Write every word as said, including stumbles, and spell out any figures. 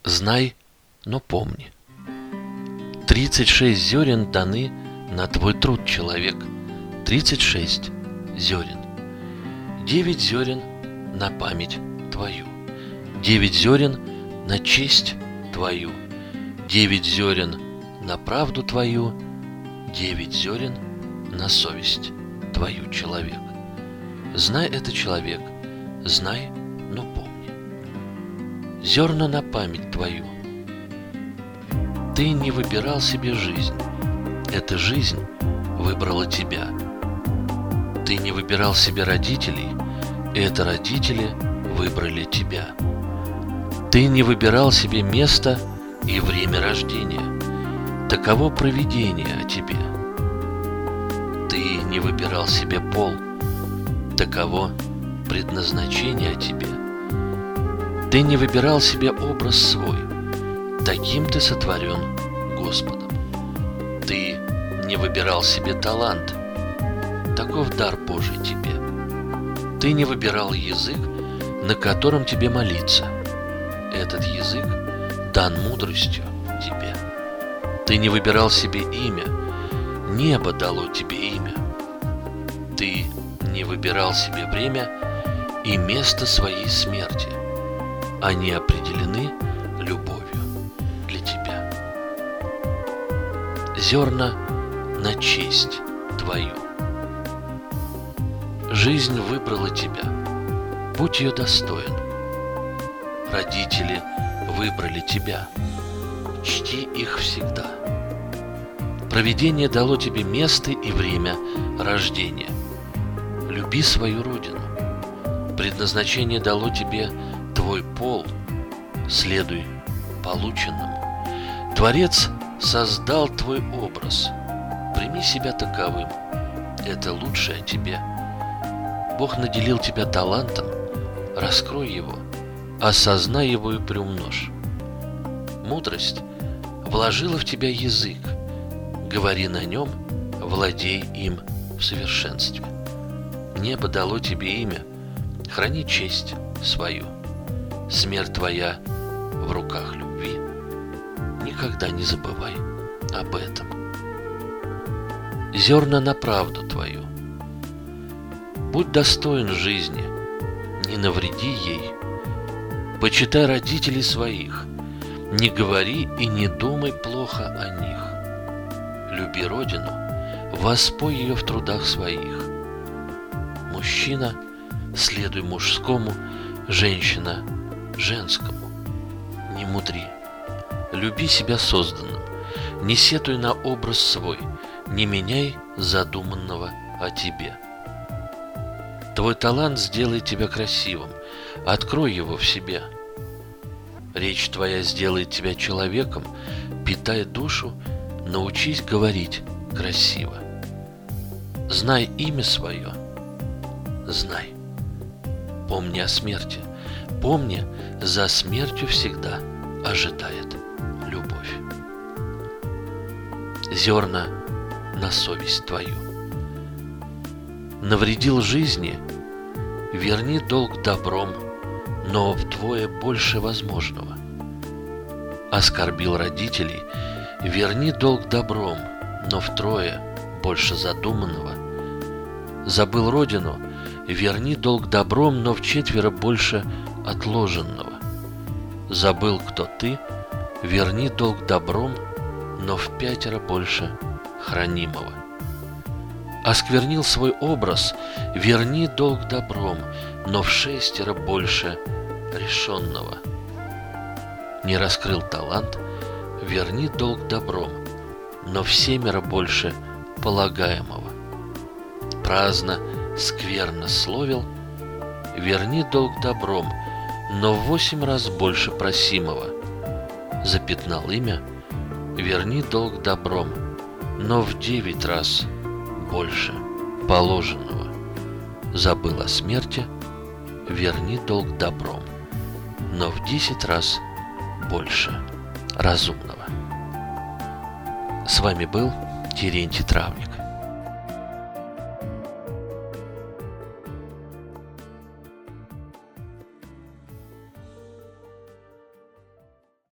Знай, но помни. Тридцать шесть зерен даны на твой труд, человек. Тридцать шесть зерен. Девять зерен на память твою. Девять зерен на честь твою. Девять зерен на правду твою. Девять зерен на совесть твою, человек. Знай это, человек, знай, но помни. Зерна на память твою. Ты не выбирал себе жизнь. Эта жизнь выбрала тебя. Ты не выбирал себе родителей. Это родители выбрали тебя. Ты не выбирал себе место и время рождения. Таково провидение о тебе. Ты не выбирал себе пол. Таково предназначение о тебе. Ты не выбирал себе образ свой. Таким ты сотворен Господом. Ты не выбирал себе талант. Таков дар Божий тебе. Ты не выбирал язык, на котором тебе молиться. Этот язык дан мудростью тебе. Ты не выбирал себе имя. Небо дало тебе имя. Ты не выбирал себе время и место своей смерти. Они определены любовью для тебя. Зерна на честь твою. Жизнь выбрала тебя. Будь ее достоин. Родители выбрали тебя. Чти их всегда. Провидение дало тебе место и время рождения. Люби свою родину. Предназначение дало тебе твой пол. Следуй полученному. Творец создал твой образ. Прими себя таковым. Это лучшее о тебе. Бог наделил тебя талантом. Раскрой его. Осознай его и приумножь. Мудрость вложила в тебя язык. Говори на нем, владей им в совершенстве. Небо дало тебе имя. Храни честь свою. Смерть твоя в руках любви. Никогда не забывай об этом. Зерна на правду твою. Будь достоин жизни, не навреди ей. Почитай родителей своих. Не говори и не думай плохо о них. Люби родину, воспой ее в трудах своих. Мужчина, следуй мужскому, женщина – женскому. Не мудри. Люби себя созданным. Не сетуй на образ свой. Не меняй задуманного о тебе. Твой талант сделает тебя красивым. Открой его в себе. Речь твоя сделает тебя человеком. Питай душу, научись говорить красиво. Знай имя свое. Знай. Помни о смерти. Помни, за смертью всегда ожидает любовь. Зерна на совесть твою. Навредил жизни, верни долг добром, но вдвое больше возможного. Оскорбил родителей, верни долг добром, но втрое больше задуманного. Забыл родину, верни долг добром, но вчетверо больше отложенного. Забыл, кто ты, верни долг добром, но в пятеро больше хранимого. Осквернил свой образ, верни долг добром, но в шестеро больше решенного. Не раскрыл талант, верни долг добром, но в семеро больше полагаемого. Праздно, скверно словил, верни долг добром, но в восемь раз больше просимого. Запятнал имя, верни долг добром, но в девять раз больше положенного. Забыл о смерти, верни долг добром, но в десять раз больше разумного. С вами был Терентий Травник.